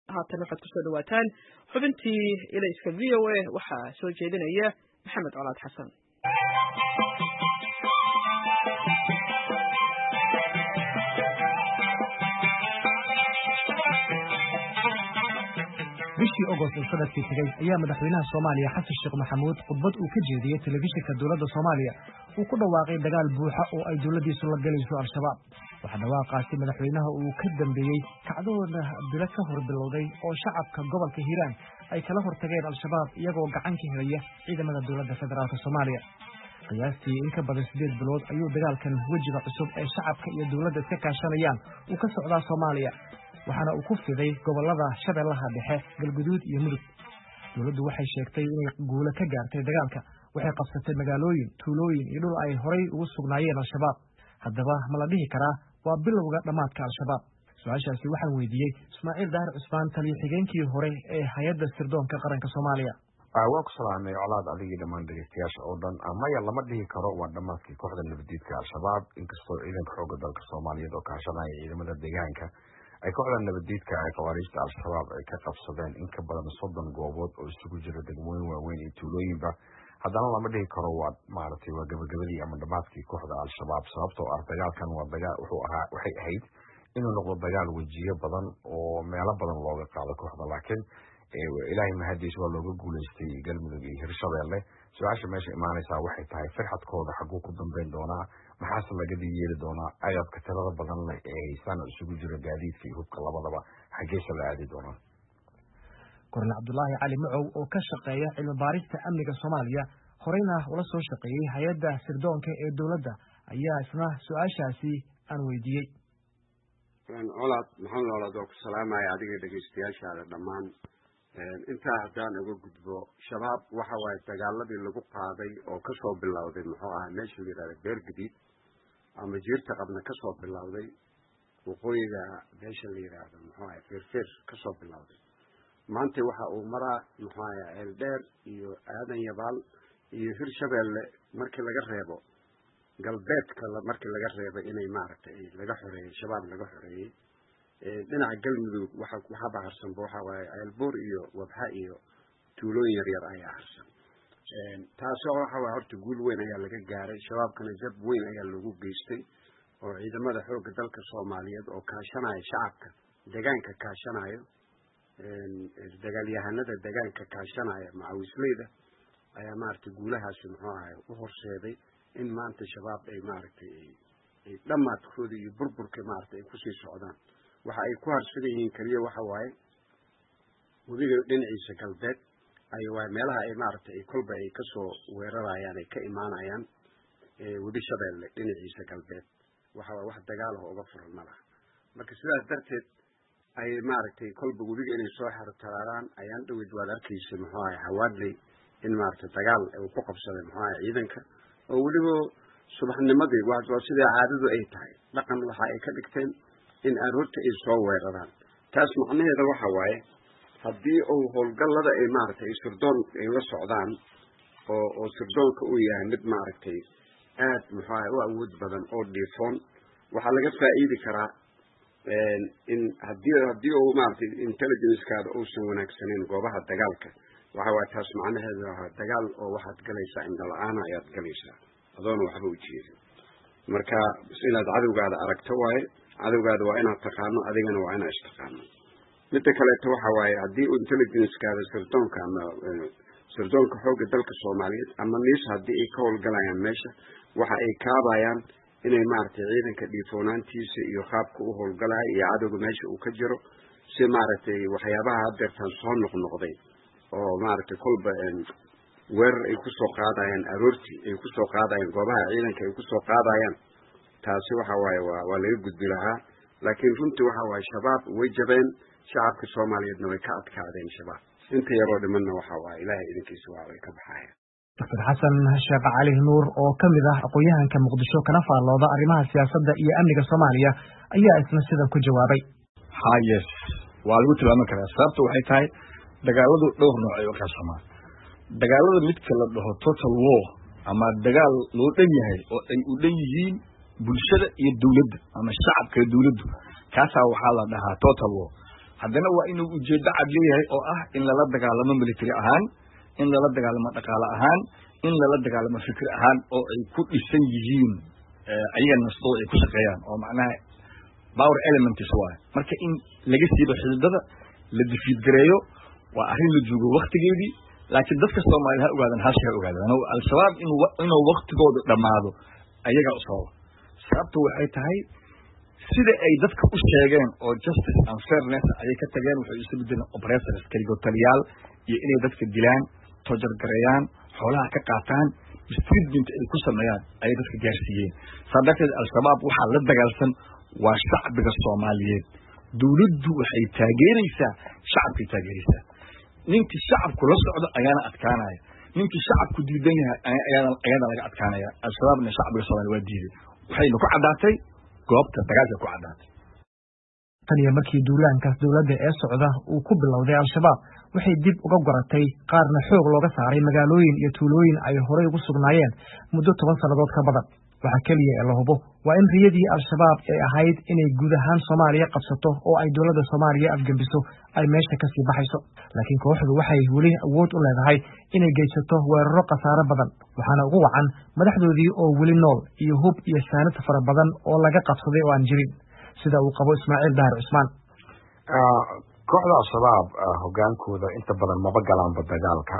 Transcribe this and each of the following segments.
haatan waxaad kusoo dhawaataan xubintii ilayska VOA waxaa soo jeedinaya maxamed colaad xasan. bishii August sanadkii tagay ayaa madaxweynaha Soomaaliya Xasan Sheekh Maxamuud khudbad uu ka jeediyay telefishinka dowladda Soomaaliya uu ku dhawaaqay dagaal buuxa oo ay dowladdiisu la galayso al-shabaab. waxaa dhawaaqaasi madaxweynaha uu ka dambeeyay kacdooda bilo ka hor bilowday oo shacabka gobolka Hiiraan ay kala hortageen al-shabaab iyagoo gacan ka helaya ciidamada dowladda federaalka Soomaaliya. qiyaastii in ka badan 8 bilood ayuu dagaalkan wajiga cusub ee shacabka iyo dowladda iska kaashanayaan uu ka socdaa Soomaaliya, waxaana uu ku fiday gobolada Shabeellaha Dhexe, Galguduud iyo Mudug. dowladdu waxay sheegtay inay guulo ka gaartay dagaalka, waxay qabsatay magaalooyin, tuulooyin iyo dhul ay horay ugu sugnaayeen al-shabaab. haddaba ma la dhihi karaa waa bilowga dhamaadka al-shabaab? su-aashaasi waxaan weydiiyey Ismaaciil Daahir Cusmaan, taliye xigeenkii hore ee hay'adda sirdoonka qaranka Soomaaliya. waa ku salaamay colaad adigii dhammaan dhageystayaasha oo dhan. maya lama dhihi karo waa dhamaadkii kooxda nabadiidka al-shabaab, inkastoo ciidanka xoogga dalka Soomaaliyeed oo kaashanaya ciidamada deegaanka ay kooxda nabadiidka ay qawaariijta al-shabaab ay ka qabsadeen in ka badan 30 goobood oo isugu jira degmooyin waaweyn iyo tuulooyinba. haddana lama dhihi karo waa maaragtay waa gabagabadii ama dhamaadkii kooxda al-shabaab, sababtoo ah dagaalkan waa dagaal waxay ahayd inuu noqdo dagaal wejiyo badan oo meelo badan looga qaado kooxda, laakiin ilaahay mahadiis waa looga guulaystay Galmudug iyo Hirshabeelle. su-aasha meesha imaanaysaa waxay tahay firxadkooda xaguu ku dambeyn doonaa, maxaase laga yeeli doonaa, agabka tirada badan leh ee haysana isugu jira gaadiidka iyo hubka labadaba xageesa la aadi doonaa. Korneyl Cabdulaahi Cali Macow oo ka shaqeeya cilmi baarista amniga Soomaaliya, horeyna ula soo shaqeeyay hay'adda sirdoonka ee dowladda, ayaa isna su-aashaasi aan weydiiyey. colaad maxamed colaad oo ku salaamaya adiga dhageystayaashaada dhammaan. intaa haddaan uga gudbo, shabaab waxa waaye dagaaladii lagu qaaday oo kasoo bilowday muxuu ahaa meesha la yidhahda Beergadiid ama Jiirta Qabna kasoo bilowday, waqooyiga meesha la yidhaahdo muxuu ahaa Feerfeer kasoo bilowday. maanta waxa uu maraa muxuu ahaa Eeldheer iyo Aadan Yabaal iyo Hirshabeelle markii laga reebo galbeedka markii laga reebo inay maaragtay laga xoreeyay shabaab laga xoreeyay. dhinaca Galmudug waxa baharsan waxa waaye Ceelbuur iyo Wabxa iyo tuulooyin yaryar ayaa harsan. taasoo waxa waaye horta guul weyn ayaa laga gaaray, shabaabkana jab weyn ayaa lagu geystay oo ciidamada xoogga dalka Soomaaliyeed oo kaashanaya shacabka deegaanka kaashanaya dagaalyahanada deegaanka kaashanaya macawisleyda ayaa maaragtay guulahaasi muxuu ahaa u horseeday in maanta shabaab ay maaragtay ay dhamaadkooda iyo burburka maaragtay ay kusii socdaan. waxa ay ku harsan yihiin kaliya waxa waaye webiga dhinaciisa galbeed ay waa meelaha ay maaragtay ay kolba ay kasoo weerarayaan ay ka imaanayaan webi Shabeelle dhinaciisa galbeed. waxa waa wax dagaal ah uga furan malaha, marka sidaas darteed ay maaragtay kolba webiga inay soo xirtaraan ayaan dhaweyd waad arkaysa muxuu ahaa Hawaadley in maaragtay dagaal uu ku qabsaday muxuu ahaa ciidanka oo weliba subaxnimadii waa sida caadadu ay tahay dhaqan waxa ay ka dhigteen in aroorta ay soo weeraraan. taas macnaheedu waxa waaye haddii uu howlgallada ay maaragtay sirdoon ay la socdaan oo sirdoonka uu yahay mid maaragtay aad muxuu ahaa u awood badan oo dhiifoon, waxaa laga faa'iidi karaa in haddii uu maaragtay intelligence-kaada uusan wanaagsaneyn goobaha dagaalka, waxa waaye taas macnaheedu waa dagaal oo waxaad galaysaa indhala-aana ayaad galaysaa adoona waxba u jeedin. marka inaad cadowgaada aragto waaye, cadowgaada waa inaad taqaano, adigana waa inaad istaqaano. midda kaleeto waxa waaye haddii intelligence-kaada sirdoonka ama sirdoonka xoogga dalka Soomaaliyeed ama miis haddii ay ka howlgalayaan meesha, waxa ay kaabayaan inay maaragtay ciidanka dhiifoonaantiisa iyo qaabka u howlgalaya iyo cadowga meesha uu ka jiro si maaragtay waxyaabaha haddeertaan soo noqnoqday oo maaragtay kolba weerar ay ku soo qaadayaan aroortii ay ku soo qaadayaan goobaha ciidanka ay ku soo qaadayaan. taasi waxa waaye waa laga gudbi lahaa, laakiin runtii waxa waaye shabaab way jabeen, shacabka Soomaaliyeedna way ka adkaadeen shabaab. inta yaroo dhimanna waxa waaye ilaahay idinkiisa waa way ka baxayaan. Dr. Xasan Sheekh Cali Nuur oo ka mid ah aqoonyahanka Muqdisho kana faallooda arrimaha siyaasadda iyo amniga Soomaaliya ayaa isna sidan ku jawaabay. Yes, waa lagu tilmaami karaa. sababtu waxay tahay dagaaladu dhowr nooc ay u qaybsamaan. dagaalada midka la dhaho total war ama dagaal loo dhan yahay oo ay u dhan yihiin bulshada iyo dawladda ama shacabka iyo dawladdu, kaasaa waxaa la dhahaa total war. haddana waa inuu ujeeddo cad leeyahay oo ah in lala dagaalamo military ahaan, in lala dagaalamo dhaqaale ahaan, in lala dagaalamo fikir ahaan oo ay ku dhisan yihiin ayaga nastoo ay ku shaqeeyaan oo macnaha power elements waaye. marka in laga siibo xididada la difiidgareeyo waa arrin la joogo waktigeedii, laakiin dadka Soomaaliya ha ogaadaan haashi ha ogaadaan al-shabaab inuu waqtigoodu dhammaado ayaga u sababa. sababtu waxay tahay sida ay dadka u sheegeen oo justice and fairness ayay ka tageen, waxay isu bedeleen operators kaligootaliyaal iyo inay dadka dilaan, tojar gareeyaan, xoolaha ka qaataan, mistreatment ay ku sameeyaan ayay dadka gaarsiiyeen. sababteed al-shabaab waxaa la dagaalsan waa shacbiga Soomaaliyeed. dawladdu waxay taageeraysaa shacabkay taageeraysaa. ninkii shacabku la socdo ayaana adkaanaya, ninkii shacabku diidan yahay ayaana laga adkaanaya. al-shabaabna shacbiga Soomaaliya waa diiday, waxayna ku caddaatay goobta dagaalka ku caddaatay. tan iyo markii duulaankaas dawladda ee socda uu ku bilowday al-shabaab waxay dib uga goratay qaarna xoog looga saaray magaalooyin iyo tuulooyin ay horay ugu sugnaayeen muddo 10 sannadood ka badan. waxa kaliya ee la hubo waa in riyadii al-shabaab ay ahayd inay guud ahaan Soomaaliya qabsato oo ay dawladda Soomaaliya afgambiso ay meesha ka sii baxayso. laakiin kooxdu waxay weli awood u leedahay inay geysato weeraro khasaare badan, waxaana ugu wacan madaxdoodii oo weli nool iyo hub iyo saanad fara badan oo laga qabsaday oo aan jirin, sida uu qabo Ismaaciil Daahir Cusmaan. kooxda al-shabaab hogaankooda inta badan maba galaanba dagaalka,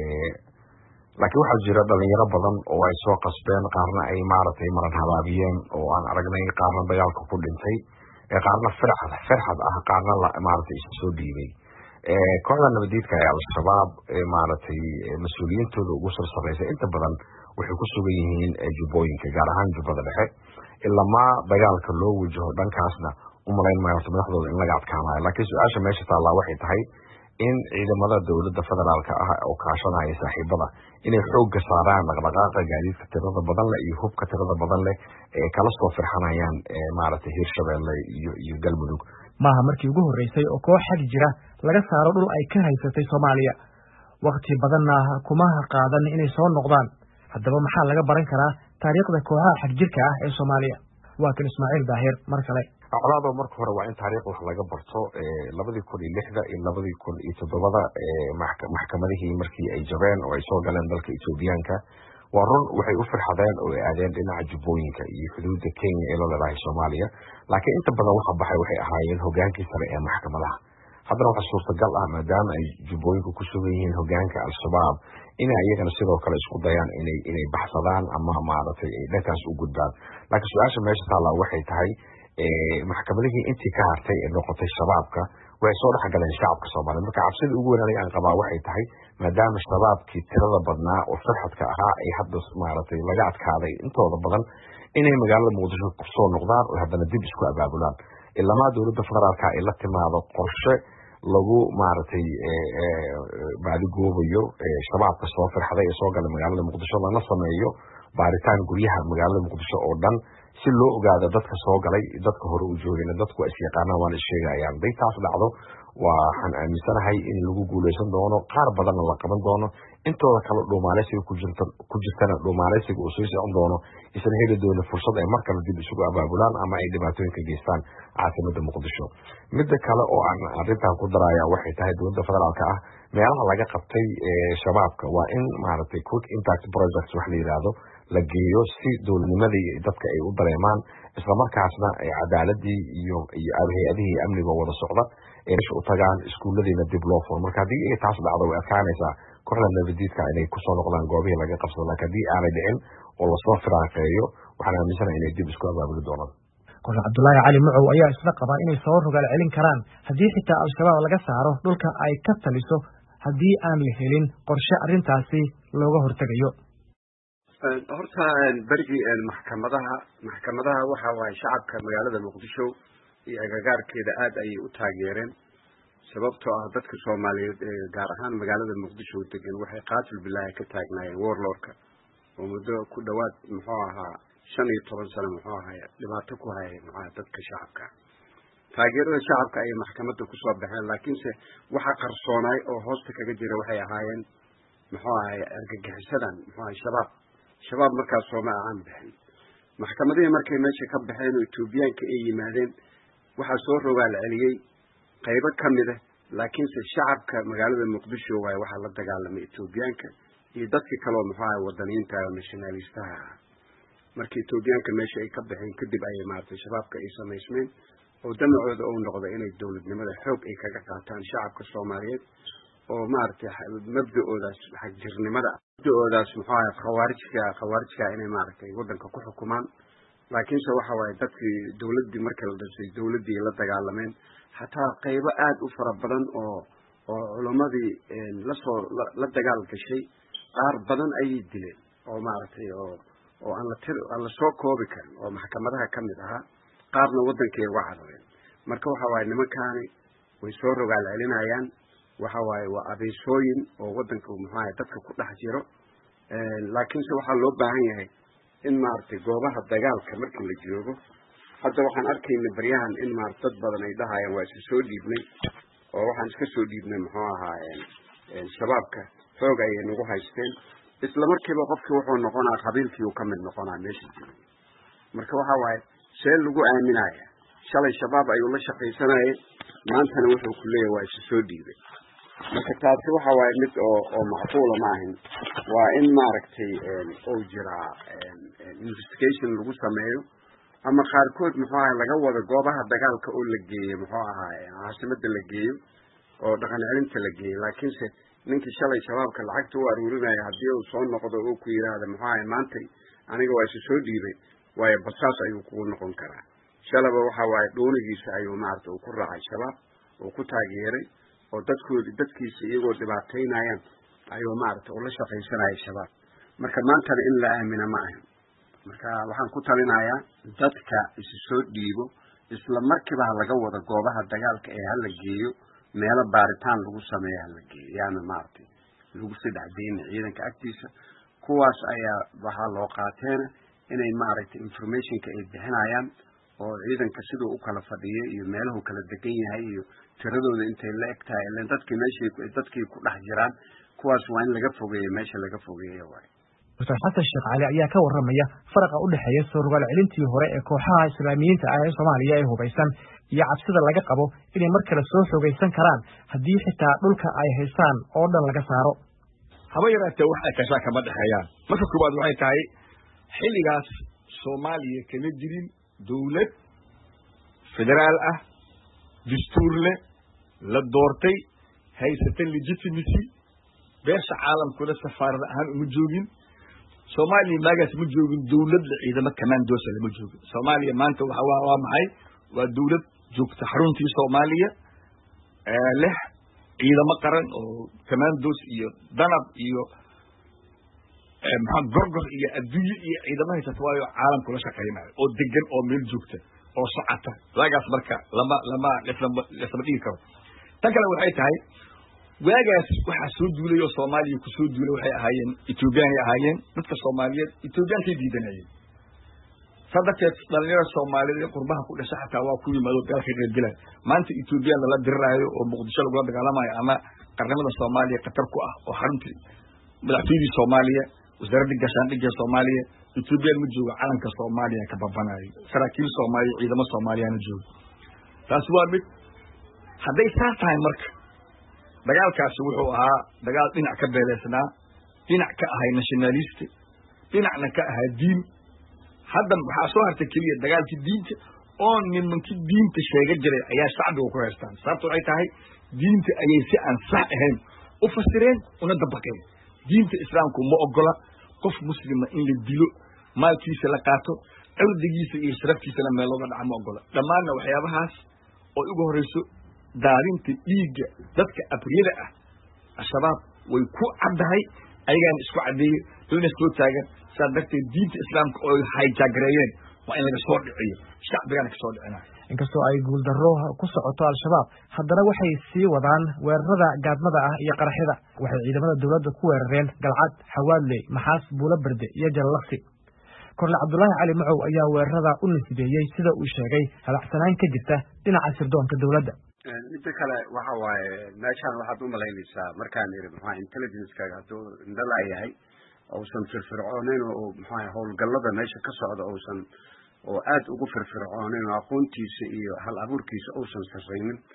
laakiin waxaa jira dhalinyaro badan oo ay soo qasbeen, qaarna ay maaragtay maran habaabiyeen oo aan aragnay, qaarna dagaalka ku dhintay, qaarna firxad ah, qaarna maaragtay isu soo dhiibay. kooxda nabadiidka ee al-shabaab maaragtay mas-uuliyiintooda ugu sarsareysa inta badan waxay ku sugan yihiin jubbooyinka, gaar ahaan jubbada dhexe. ilamaa dagaalka loo wajaho dhankaasna umalayn maayo madaxdooda in laga adkaanayo. laakiin su-aasha meesha taallaa waxay tahay in ciidamada dawladda federaalka ah oo kaashanaya saaxiibada inay xoogga saaraan dhaqdhaqaaqa gaadiidka tirada badan leh iyo hubka tirada badan leh ee kala soo firxanayaan maaragtay Hirshabeelle iyo Galmudug. maaha markii ugu horeysay oo koox xag jira laga saaro dhul ay ka haysatay Soomaaliya. waqti badanna kuma qaadan inay soo noqdaan. haddaba maxaa laga baran karaa taariikhda kooxaha xag jirka ah ee Soomaaliya? waa kan Ismaaciil Daahir mar kale. colaado marka hore waa in taariikh wax laga barto. 2006 iyo 2007 maxkamadihii markii ay jabeen oo ay soo galeen dalka Itoobiyaanka, waa run waxay u firxadeen oo ay aadeen dhinaca jubbooyinka iyo xuduudda Kenya ee la leedahay Soomaaliya. laakiin inta badan waxa baxay waxay ahaayeen hogaankii sare ee maxkamadaha. haddana waxaa suurtagal ah maadaama ay jubbooyinku ku sugan yihiin hogaanka al-shabaab inay iyagana sidoo kale isku dayaan inay baxsadaan ama maaragtay ay dhankaas u gudbaan. laakiin su-aasha meesha taallaa waxay tahay maxkamadihii intii ka hartay ee noqotay shabaabka way soo dhexgaleen shacabka Soomaaliyeed. marka cabsida ugu weyn aan qabaa waxay tahay maadaama shabaabkii tirada badnaa oo farxadka ahaa ay hadda maaragtay laga adkaaday intooda badan inay magaalada Muqdisho ku soo noqdaan oo haddana dib isku abaabulaan. ilamaa dawladda federaalka ay la timaado qorshe lagu maaragtay baadigoobayo shabaabka soo farxaday ee soo galay magaalada Muqdisho, lana sameeyo baaritaan guryaha magaalada Muqdisho oo dhan si loo ogaado dadka soo galay, dadka hore u joogayna dadku is yaqaanaan waana sheegayaan. day taas dhacdo waxaan aaminsanahay in lagu guuleysan doono, qaar badanna la qaban doono, intooda kale dhuumaaleysiga ku jirtana dhuumaaleysiga uu soo socon doono, isla heli doono fursad ay mar kale dib isugu abaabulaan ama ay dhibaatooyin ka geystaan caasimadda Muqdisho. midda kale oo aan arrintan ku daraya waxay tahay dowladda federaalka ah meelaha laga qabtay shabaabka waa in maaragtay quick impact projects wax la yiraahdo la geeyo si dowladnimadii dadka ay u dareemaan, isla markaasna ay cadaaladii iyo hay'adihii amniga wada socda ay u tagaan iskuuladiina dib loo furo. marka haddii ay taas dhacdo way adkaanaysaa kooxda nabadiidka inay kusoo noqdaan goobihii laga qabsado. laakiin haddii aanay dhicin oo lasoo firaaqeeyo waxaan aaminsanahay inay dib isku abaabuli doonaan. Kooxda Cabdullaahi Cali Mucow ayaa isla qabaa inay soo rogaal celin karaan haddii xitaa al-shabaab laga saaro dhulka ay ka taliso haddii aan la helin qorshe arrintaasi looga hortegayo. horta berigii maxkamadaha waxa waaye shacabka magaalada Muqdisho iyo agagaarkeeda aad ayay u taageereen, sababtoo ah dadka Soomaaliyeed gaar ahaan magaalada Muqdisho degan waxay qaatil bilaahi ka taagnaayeen warlordka oo muddo ku dhawaad 15 sano dhibaato ku hayay dadka shacabka. taageerada shacabka ay maxkamadda ku soo baxeen, laakiinse waxa qarsoonay oo hoosta kaga jira waxay ahaayeen argagixisadan shabaab markaas sooma aan bixin. maxkamadihii markay meesha ka baxeen oo Itoobiyaanka ay yimaadeen waxaa soo rogaal celiyay qaybo kamid ah laakiinse shacabka magaalada muqdisho waay waxa la dagaalamay Etoobiyaanka iyo dadkii kale oo maxaa wadaniinta nationalistaha markii Etoobiyaanka meesha ay ka baxeen kadib ay maartay shabaabka ay sameysmeen oo damacooda oo noqdo inay dawladnimada xoog ay kaga qaataan shacabka Soomaaliyeed oo maartay mabda'oodaas xaq jirnimada mabda'oodaas maxaa khawaarijka inay maartay wadanka ku xukumaan laakiinse waxa waay dadkii dawladii markii la dhisay dawladii la dagaalameen hataa qaybo aad u fara badan oo culumadii la dagaal gashay qaar badan ay dileen oo maartay oo aan la soo koobi karin oo maxkamadaha kamid ahaa qaarna wadankay uga carareen marka waxa waay nimankaani way soo rogaal celinayaan waxa waay waa abeesooyin oo wadanka maxaa dadka ku dhex jiro laakiinse waxa loo baahan yahay in maartay goobaha dagaalka markii la joogo hadda waxaan arkaynaa baryahan in dad badan ay dhahayaan waa iska soo dhiibnay oo waxaan iska soo dhiibnay muxuu ahaa shabaabka xoog ay nagu haysteen isla markiiba qofkii wuxuu noqonaa qabiilkii uu ka mid noqonaa meesha jooga marka waxa waaye see lagu aaminaya shalay shabaab ayuu la shaqaysanayay maantana wuxuu ku leeyahay waa iska soo dhiibay marka taasi waxa waaye mid oo macquula ma ahin waa in maaragtay oo jira investigation lagu sameeyo ama qaarkood muxuu ahaa laga wada goobaha dagaalka oo la geeyo muxuu ahaa caasimada la geeyo oo dhaqan celinta la geeyo laakiinse ninkii shalay shabaabka lacagta u aruurinaya haddii uu soo noqdo oo ku yiraahdo muxuu ahaa maantay aniga waa isu soo dhiibay waayo basaas ayuu kugu noqon karaa shalaba waxa waaye dhoonigiisa ayuu maaragtay uu ku raacay shabaab oo ku taageeray oo dadkiisa iyagoo dhibaataynayaan ayuu maaragtay ula shaqaysanaya shabaab marka maantana in la aamina ma ahan marka waxaan ku talinayaa dadka isu soo dhiibo isla markiiba laga wada goobaha dagaalka ee hala geeyo meelo baaritaan lagu sameeyo hala geeyo yaana maartay lagu sidacdeyn ciidanka agtiisa kuwaas ayaa waxa loo qaateen inay maartay informationka ay bixinayaan oo ciidanka sidoo u kala fadhiyo iyo meelaha kala degan yahay iyo tiradooda intay la egtahay ilaa dadkii ku dhex jiraan kuwaas waa in laga fogeeyo meesha laga fogeeyo waay Dr. Xasan Sheekh Cali ayaa ka warramaya faraqa u dhaxeeya soo rogaal celintii hore ee kooxaha Islaamiyiinta ah ee Soomaaliya ee hubaysan iyo cabsida laga qabo inay mar kale soo xoogaysan karaan haddii xitaa dhulka ay haystaan oo dhan laga saaro haba yaraatee wax ay kashaa kama dhexeeyaan marka koowaad waxay tahay xilligaas Soomaaliya kama jirin dawlad federaal ah dastuur leh la doortay haysata legitimacy beesha caalamkuna safaarad ahaan uma joogin Soomaaliya magaas ma joogin dawlad la ciidamo commandos lama joogin Soomaaliya maanta waa maxay waa dawlad joogta xaruntii Soomaaliya leh ciidamo qaran oo commandos iyo danab iyo gorgor iyo adduunyo iyo ciidamo haysata waayo caalamku la shaqeynayo oo degan oo meel joogta oo socota lagaas marka lama dhigi karo tan kale waxay tahay waagaas waxa soo duulay oo Soomaaliya ku soo duulay waxay ahaayeen Ethiopian ay ahaayeen dadka Soomaaliyeed Ethiopian ka diidanayeen sadaqeed dhalinyarada Soomaaliyeed qurbaha ku dhashay xataa waa ku yimaado galka reergalay maanta Ethiopian la diraayo oo Muqdisho lagu dagaalamayo ama qarnimada Soomaaliya qatar ku ah oo xaruntii madaxweynihii Soomaaliya wasaaradda gaashaandhigga Soomaaliya Ethiopian ma joogo calanka Soomaaliya ka babanayo saraakiil Soomaaliya ciidamo Soomaaliya joogo taas waa mid haday tahay marka dagaalkaas wuxuu ahaa dagaal dhinac ka beeleysnaa dhinac ka ahay nationalist dhinacna ka ahaa diin hadda waxa soo hartay kaliya dagaalkii diinta oo nimankii diinta sheega jiray ayaa shacbiga ku haystaan sababtoo ay tahay diinta ayay si aan sax ahayn u fasireen una dabaqeen diinta islaamku ma ogola qof muslima in la dilo maalkiisa la qaato cirdigiisa iyo sharaftiisana meel looga dhaco ma ogola dhammaanna waxyaabahaas oo ugu horeyso daarinta dhiigga dadka abriyada ah ashabaab way ku caddahay ayagaan isku cadeeyay dowladda isku taagan sadarteed diinta islaamka oo hijaagareeyeen waa in laga soo dhiciyo shacbigana ka soo dhicinayo inkastoo ay guul darro ku socoto al-shabaab haddana waxay sii wadaan weerarada gaadmada ah iyo qaraxyada waxay ciidamada dawladda ku weerareen galcad xawaadley maxaas buulo berde iyo jallaqsi korle Cabdullaahi Cali Macow ayaa weerarada u nasiideeyay sida uu sheegay halacsanaan ka jirta dhinaca sirdoonka dawladda inta kale waxa waaye meeshaan waxaad u malaynaysaa markaan iri maxaa intelligence-kaaga hadduu indhala yahay uusan firfircoonayn oo maxaa howlgallada meesha ka socda uusan oo aad ugu firfircoonayn oo aqoontiisa iyo hal abuurkiisa uusan sarraynin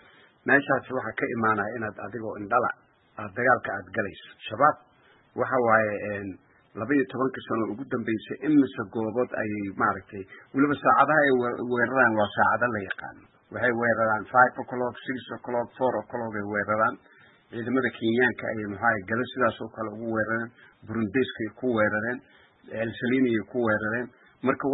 meeshaas waxa ka imaanaya inaad adigoo indhala aad dagaalka aad galayso shabaab waxa waaye 12 sano ugu dambeysay imise goobood ayay maaragtay waliba saacadaha ay weeraraan waa saacado la yaqaan waxay weeraraan 5 o'clock 6 o'clock 4 o'clock ay weeraraan ciidamada Kenyaanka ay maxay galo sidaas oo kale ugu weerareen Burundiiska ay ku weerareen El Salini ay ku weerareen marka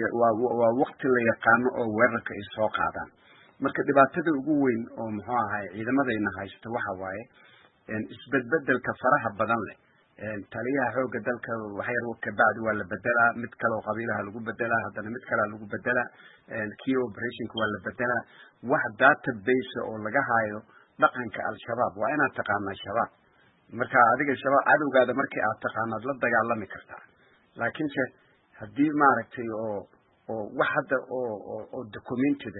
waa waqti la yaqaan oo weerarka ay soo qaadaan marka dhibaatada ugu weyn oo muxuu ahay ciidamadayna haysta waxa waaye isbedbedelka faraha badan leh taliyaha xooga dalka waxay ka baad waa la bedelaa mid kale oo qabiilaha lagu bedelaa haddana mid kale lagu bedelaa key operation waa la bedelaa wax database oo laga hayo dhaqanka al-shabaab waa inaad taqaanaa shabaab marka adiga shabaab cadowgaada markii aad taqaanaad la dagaalami kartaa laakiin haddii maaragtay oo wax hadda oo documented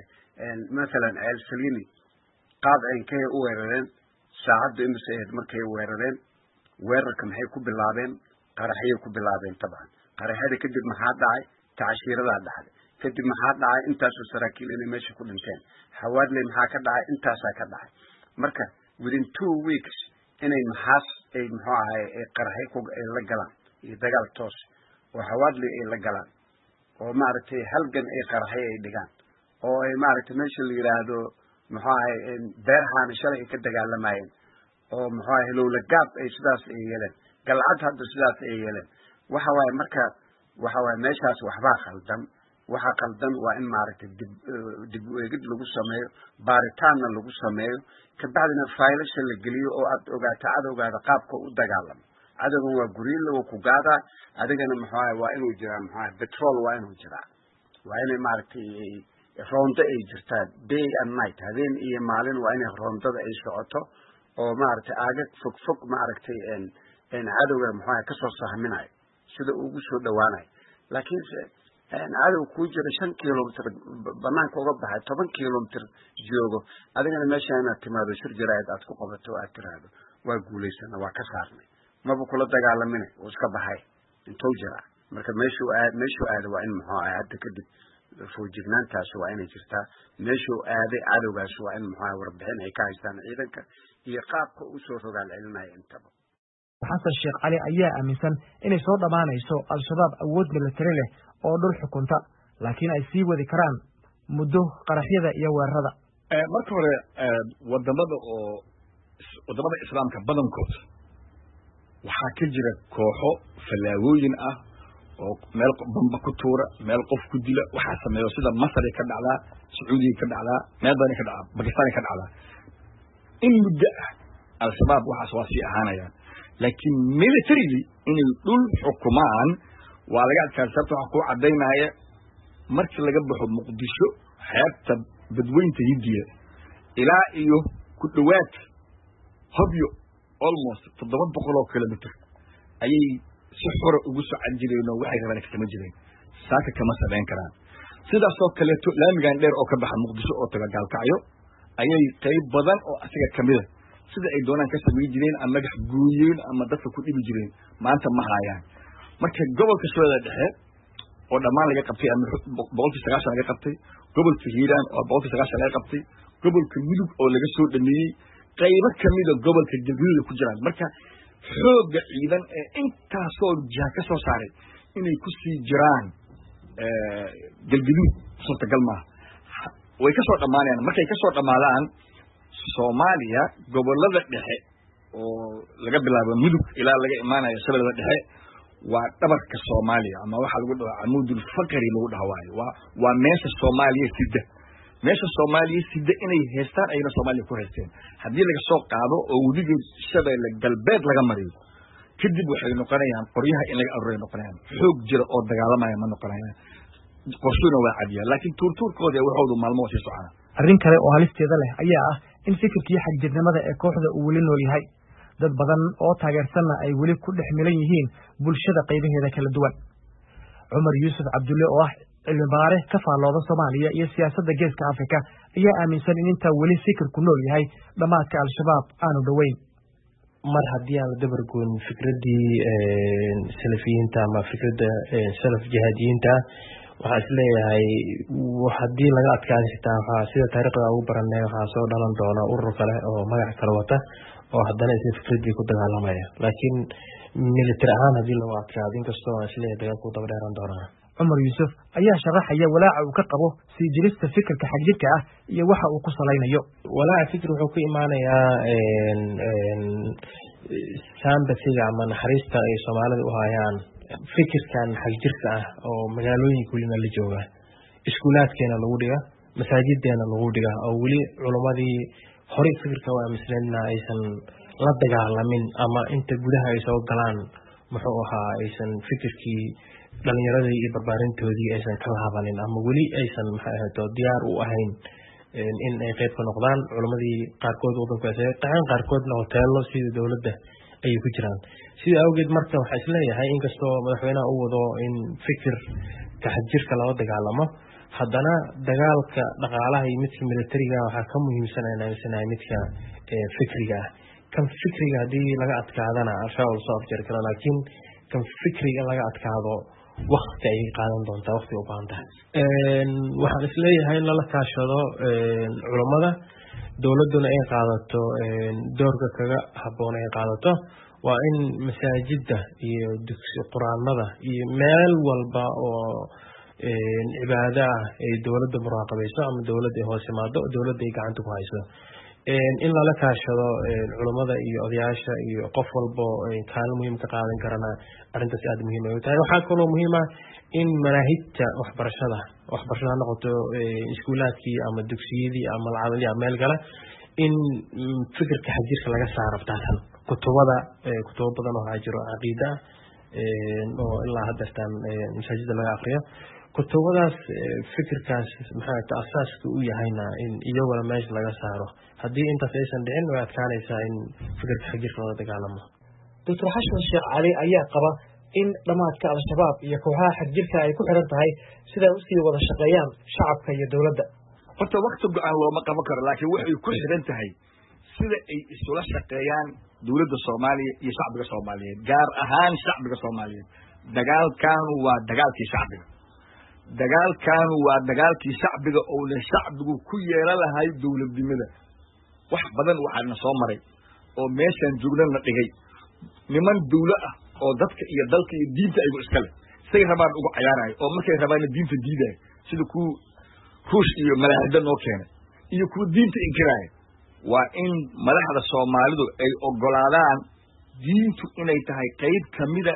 مثلا El Salini qaab ay ka weerareen saacadu imse markay weerareen weerarka maxay ku bilaabeen qaraxyo ku bilaabeen taban qaraxada kadib maxaa dhacay taashiirada dhacday kadib maxaa dhacay intaas oo saraakiil inay meesha ku dhinteen xawaadley maxaa ka dhacay intaas ka dhacay marka within 2 weeks inay maxaas ay muxuu ahay qaraxyo ku la galaan iyo dagaal toos oo xawaadley ay la galaan oo maaragtay halgan ay qaraxyo ay dhigaan oo ay maaragtay meesha la yiraahdo muxuu ahay beerhaan shalay ka dagaalamayeen oo muxuu ahay lowla gaab ay sidaas ay yeeleen galcad hadda sidaas ay yeeleen waxa waaye marka waxa waaye meeshaas waxba khaldan waxa qaldan waa in maaragtay dib u eegid lagu sameeyo baaritaanna lagu sameeyo ka bacdina faylasha la geliyo oo aad ogaato cadowgaada qaabka u dagaalamo cadowgan waa guriil oo ku gaada adigana muxuu ahay waa inuu jiraa muxuu ahay petrol waa inuu jiraa waa inay maaragtay roonda ay jirtaa day and night habeen iyo maalin waa inay roondada ay socoto oo maaragtay aaga fog maaragtay cadowga muxuu ahay ka soo sahminayo sida ugu soo dhawaanayo laakiin cadow ku jira 5 kilomitir banaanka uga baxay 10 kilomitir joogo adigana meesha inaad timaado shir jiraayad aad ku qabato aad tiraahdo waa guuleysana waa ka saarnay maba kula dagaalamin oo iska baxay intuu jira marka meeshu aad waa in muxuu ahay hadda kadib foojignaantaas waa inay jirtaa meeshu aaday cadowgaas waa in muxuu warbixin ay ka haystaan ciidanka iyo qaabka uu soo rogaal celinaya intaba xasan sheekh cali ayaa aaminsan inay soo dhamaanayso al-shabaab awood militari leh oo dhul xukunta laakiin ay sii wadi karaan muddo qaraxyada iyo weerarada marka hore wadamada islaamka badankood waxaa ka jira kooxo falaawooyin ah oo meel bamba ku tuura meel qof ku dila waxa sameeyo sida Masar ka dhacda Sacuudiga ka dhacda meedan ka dhacda Pakistan ka dhacda in muddo al-shabaab waxa soo sii ahaanaya laakiin militarily inay dhul xukumaan waa laga adkaa sababta waxa ku cadeynaya markii laga baxo Muqdisho xeebta badweynta Hindiya ilaa iyo ku dhawaad Hobyo almost 700 kilometer ayay si xor ugu soo canjireen oo waxay rabaan ka jireen saaka kama sameyn karaan sidaas oo kale to laamigan dheer oo ka baxa Muqdisho oo taga gaalkacyo ayay qayb badan oo asiga kamida sida ay doonaan ka sameeyay jireen ama madax gooyeen ama dadka ku dhibi jireen maanta ma hayaan marka gobolka Shabeelle Dhexe oo dhamaan laga qabtay ama 190 laga qabtay gobolka Hiiraan oo 190 laga qabtay gobolka Mudug oo laga soo dhameeyay qayb kamida gobolka Galgaduud ku jiraan marka xooga ciidan ee intaas oo jaha ka soo saaray inay ku sii jiraan Galgaduud suurtagal ma way ka soo dhamaanayaan markay ka soo dhamaadaan Soomaaliya gobolada dhexe oo laga bilaabo Mudug ilaa laga imaanayo Shabeelle Dhexe waa dhabarka Soomaaliya ama waxa lagu dhahaa amuudul faqri lagu dhahawaayo waa meesha Soomaaliya sida inay heestaan ayna Soomaaliya ku heesteen hadii laga soo qaado oo wadiga Shabeelle galbeed laga mariyo kadib waxay noqonayaan qoryaha in laga aruuriyo noqonayaan xoog jira oo dagaalamaya ma noqonayaan qorsheena waa cadiya laakiin tuurtuurkooda waxoodu maalmo sii socona arrin kale oo halisteeda leh ayaa ah in fikirkii xagjirnimada ee kooxda uu weli nool yahay dad badan oo taageersanna ay weli ku dhex milan yihiin bulshada qaybaheeda kala duwan Umar Yusuf Abdulle oo ah cilmi baare ka faallooda Soomaaliya iyo siyaasadda Geeska Afrika ayaa aaminsan in inta weli fikirku nool yahay dhamaadka al-shabaab aanu dhaweyn mar haddii aan dabar goon fikradii salafiyiinta ama fikradda salaf jihaadiyiinta waxaa isleeyahay haddii laga adkaan xitaa waxaa sida taariikhda ugu baranay waxaa soo dhalan doona urur kale oo magac kale wata oo haddana isla fikradii ku dagaalamaya laakiin military ahaan haddii lagu adkaado inkastoo aan isleeyahay dagaalku daba dheeran doonaa. Cumar Yuusuf ayaa sharaxaya walaaca uu ka qabo sii jirista fikirka xagjirka ah iyo waxa uu ku salaynayo. Walaaca fikir wuxuu ku imaanayaa saambasiga ama naxariista ay Soomaalida u hayaan fikirkan xagjirka ah oo magaalooyinka weli la jooga, iskuulaadkeena lagu dhiga, masaajideena lagu dhiga, oo weli culumadii hore fikirka waa aaminsanayna aysan la dagaalamin ama inta gudaha ay soo galaan muxuu ahaa aysan fikirkii dhalinyaradii iyo barbaarintoodii aysan ka laabanin ama weli aysan diyaar u ahayn in ay qayb ka noqdaan. culumadii qaarkood wadanku ay qaxeen, qaarkoodna hoteelo sida dowladda ay ku jiraan. sida awgeed marka waxa isleeyahay inkastoo madaxweynaha uu wado in fikirka xagjirka loo dagaalamo, haddana dagaalka dhaqaalaha iyo midka militariga waxaa ka muhiimsan inay midka fikriga ah. kan fikriga haddii laga adkaadana al-shabaab soo afjari karo, laakiin kan fikriga laga adkaado waqti ay qaadan doontaa, waqti u baahan tahay. waxaan isleeyahay in lala kaashado culimada, dowladuna ay qaadato doorka kaga habboon ay qaadato. waa in masaajida iyo dugsi quraanada iyo meel walba oo cibaada ah ay dowladda muraaqabayso ama dowladda ay hoos imaado, dowladda ay gacanta ku hayso. in lala kaashado culimada iyo odayaasha iyo qof walba kaalin muhiim ka qaadan karana arrintaas aad muhiim ay tahay. waxaa kaloo muhiim ah in manaahijta waxbarashada noqoto iskuulaadkii ama dugsiyadii ama lacagtii meel kale in fikirka xagjirka laga saaro taatan kutubo badan oo jiro caqiida oo ilaa hadda masaajida laga aqriyo. kutubadaas fikirkaas maxaa asaaska u yahayna in iyaguna meesha laga saaro. haddii intaas aysan dhicin way adkaanaysaa in fikirka xagjirka loola dagaalamo. Dr. Xashan Sheekh Cali ayaa qaba in dhamaadka al-shabaab iyo kooxaha xagjirka ay ku xiran tahay sida ay u sii wada shaqeeyaan shacabka iyo dowladda. horta waqti go'aan looma qaban karo, laakiin waxay ku xiran tahay sida ay isula shaqeeyaan dowladda Soomaaliya iyo shacbiga Soomaaliyeed, gaar ahaan shacbiga Soomaaliyeed. dagaalkan waa dagaalkii shacbiga. dagaalkan waa dagaalkii shacbiga oo shacbigu ku yeelan lahay dowladnimada. wax badan waxaana soo maray oo meeshan joognan la dhigay niman dawla ah oo dadka iyo dalka iyo diinta ay iska leh say rabaan ugu ciyaarayo oo markay rabaan diinta diiday sida ku ruush iyo malaahida noo keenay iyo ku diinta inkiraay. waa in madaxda Soomaalidu ay ogolaadaan diintu inay tahay qayb kamida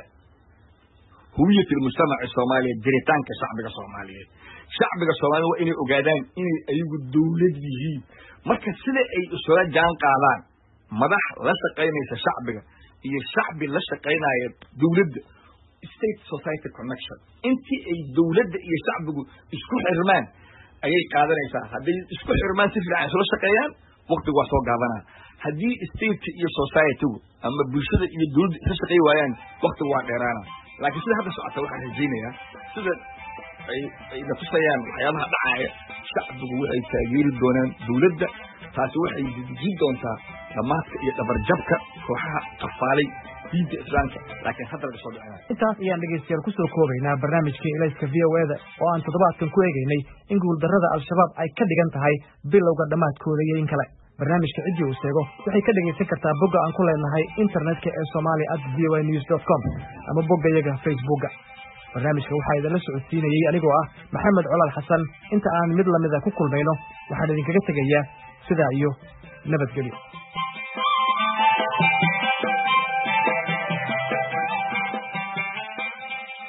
هوية المجتمع الصومالي جريتان كشعب الصومالي. شعب الصومالي وإني أجادان إني أيوة الدولة دي مركز سنة أي أسرة جان قالان مدح لسقينا شعب هي الشعب لسقينا دولة state society connection. أنت أي دولة هي شعب إسكو حرمان أي قادر إنسان هذي إسكو حرمان سفر عن سلوك سقيان وقت واسو قابنا هذي state هي society أما بيشد هي دولة تسقي ويان وقت واقرانا. laakiin sida hadda socota waxaan rajaynayaa sida ay nafsayaan waxyaabaha dhacaya shacbigu waxay taageeri doonaan dowladda. taasi waxay dejin doontaa dhamaadka iyo dhabarjabka kooxaha qafaalay diinta islaamka. laakiin hadda laga soo dhacay intaas ayaan dhegeystayaal ku soo koobaynaa barnaamijka ilayska VOA-da oo aan toddobaadkan ku eegaynay in guuldarrada al-shabaab ay ka dhigan tahay bilowga dhamaadkooda iyo in kale. barnaamijka cidii uu sheego waxay ka dhageysan kartaa bogga aan ku leenahay internetka ee somali@voanews.com ama boggayaga Facebooka. barnaamijka waxaa idinla socodsiinayay anigoo ah Maxamed Colaal Xasan. inta aan mid lamida ku kulmayno waxaan idinkaga tegayaa sidaa iyo nabadgelyo.